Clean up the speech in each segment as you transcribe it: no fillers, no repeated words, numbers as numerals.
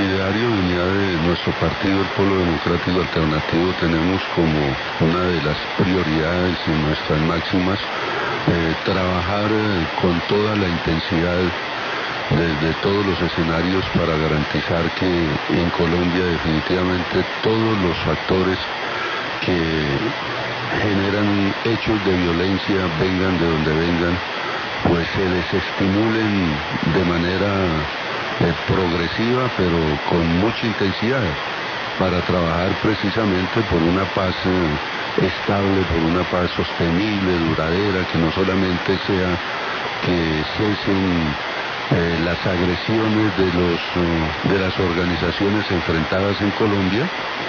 ideario de unidad de nuestro partido, el Polo Democrático Alternativo, tenemos como una de las prioridades y nuestras máximas trabajar con toda la intensidad desde todos los escenarios para garantizar que en Colombia definitivamente todos los factores que generan hechos de violencia, vengan de donde vengan, pues se desestimulen de manera progresiva, pero con mucha intensidad, para trabajar precisamente por una paz estable, por una paz sostenible, duradera, que no solamente sea que cesen las agresiones de las organizaciones enfrentadas en Colombia,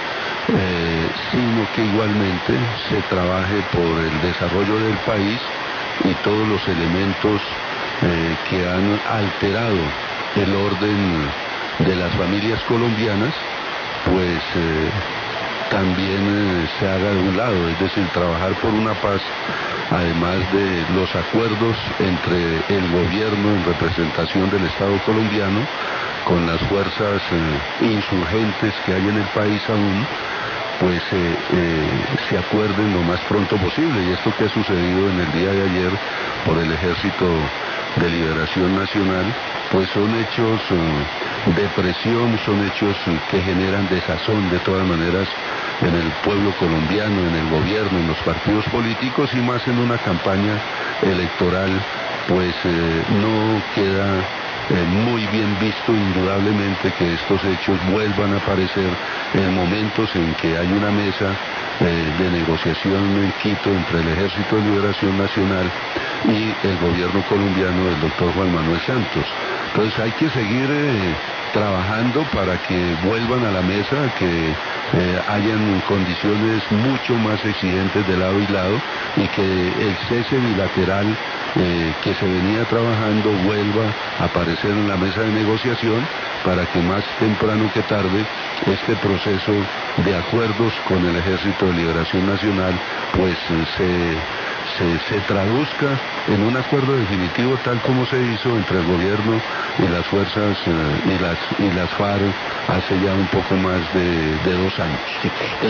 sino que igualmente se trabaje por el desarrollo del país y todos los elementos que han alterado el orden de las familias colombianas, pues también se haga de un lado, es decir, trabajar por una paz, además de los acuerdos entre el gobierno en representación del Estado colombiano con las fuerzas insurgentes que hay en el país aún, pues se acuerden lo más pronto posible. Y esto que ha sucedido en el día de ayer por el Ejército de Liberación Nacional, pues son hechos de presión, son hechos que generan desazón de todas maneras en el pueblo colombiano, en el gobierno, en los partidos políticos, y más en una campaña electoral, pues no queda muy bien visto indudablemente que estos hechos vuelvan a aparecer en momentos en que hay una mesa de negociación en Quito entre el Ejército de Liberación Nacional y el gobierno colombiano del doctor Juan Manuel Santos. Entonces hay que seguir trabajando para que vuelvan a la mesa, que hayan condiciones mucho más exigentes de lado y lado, y que el cese bilateral que se venía trabajando vuelva a aparecer en la mesa de negociación, para que más temprano que tarde este proceso de acuerdos con el Ejército de Liberación Nacional pues se traduzca en un acuerdo definitivo, tal como se hizo entre el gobierno y las fuerzas y las FARC hace ya un poco más de 2 años.